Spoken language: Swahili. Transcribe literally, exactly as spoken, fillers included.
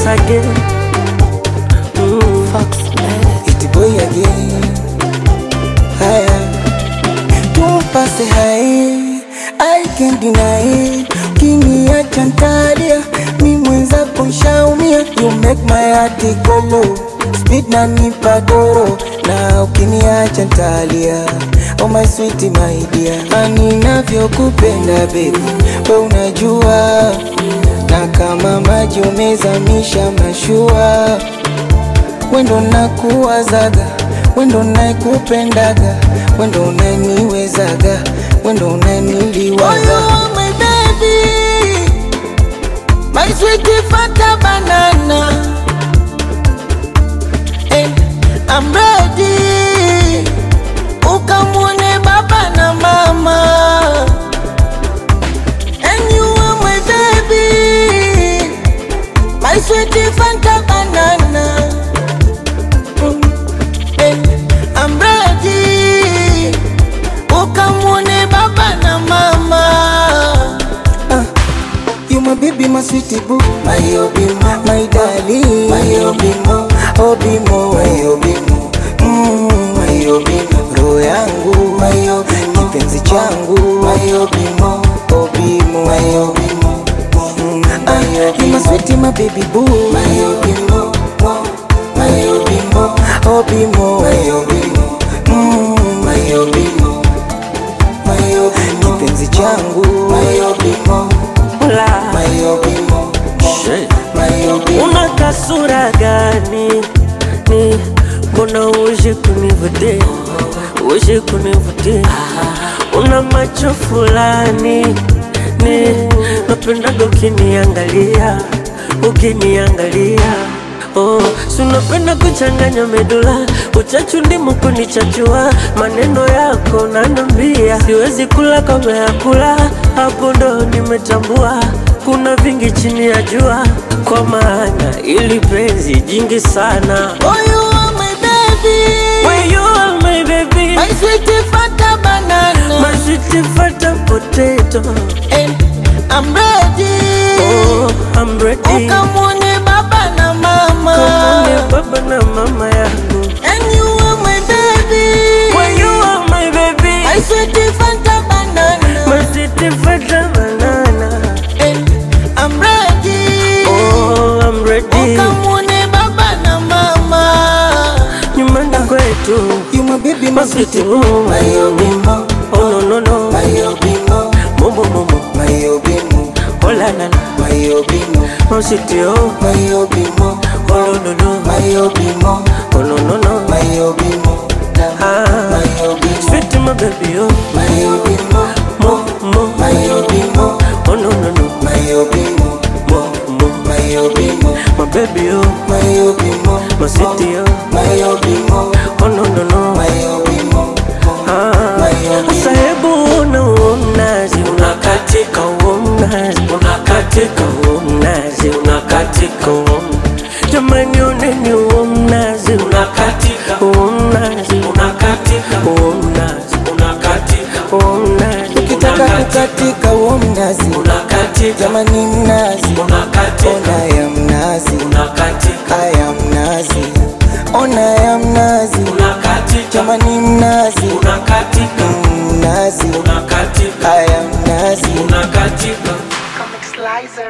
once again. Mm. Fox It boy again. Haya, tumpase hai, I can't deny it. Ukiniacha ntalia, mi mwenzako nshaumia. You make my heart go low, speed na nipa doro. Na ukiniacha ntalia, oh my sweet my dear. Ani navyokupenda baby, we unajua. Na kama maji umezamisha mashua, wendo nakuwazaga, wendo naikupendaga, wendo unaniwezaga, wendo unaniliwaza. Oh my baby, my sweet fata banana, and I'm ready. Ukamwone baba na mama, and you are my baby, my sweet fata banana. I'm ready. Ukamwone baba na mama. uh, You my baby, my sweetie boo, my obimo, my darling, my obimo, obimo, my obimo, mm, my obimo, roho yangu, my obimo, kipenzi changu, my obimo, obimo, my obimo, mm, my obimo. You my sweetie, my baby boo, my obimo, my obimo, obimo, my obimo, mm, my obimo, my obimo, kipenzi changu, my obimo, my obimo, my obimo. Una kasura gani ni, mbona uje kunivutia, uje kunivutia. Una macho fulani ni, napendaga ukiniangalia, ukiniangalia. Oh, sunapenda kuchanganya medula, uchachu ndimu kunichachua. Maneno yako nanambia, siwezi kula kama ya kula. Hapo ndo nimetambua, kuna vingi chini ya jua. Kwa maana ili penzi jingi sana. Oh, you are my baby, Well, you are my baby, my sweet fata banana, my sweet fata potato, and I'm ready. Oh, I'm ready. Ukamwone baba na mama, Ukamwone baba na mama yangu, and you are my baby. Well, you are my baby, My sweet fanta banana, my sweet fata banana, and I'm ready. Oh, I'm ready. Ukamwone baba na mama, Nyumbani kwetu, you my baby, my sweet boo, my obimo, oh no no no, my obimo, momo momo, my obimo, oh la la la, my obimo, my sweet oh, my obimo, oh no no no, my obimo, oh no no no, my obimo, ah, my obimo, sweet my baby oh, my obimo, mo mo, my obimo, oh no no no, my obimo, mo mo, my obimo, my baby oh, my obimo, my sweet oh, my obimo, oh no no no, my obimo, ah, asa hebu una unazi, unakatika unazi, unakatika unazi, unakatika unazi. Jamani uneni unazi, unakatika unazi, unakatika unazi, unakatika unazi. ukitaka kukatika uo mnazi, Unakatika, jamani mnazi, unakatika, ona ya mnazi, unakatika, aya mnazi, ona ya mnazi, unakatika, jamani mnazi, unakatika, mnazi, unakatika, aya mnazi. unakatika. Comic Slicer.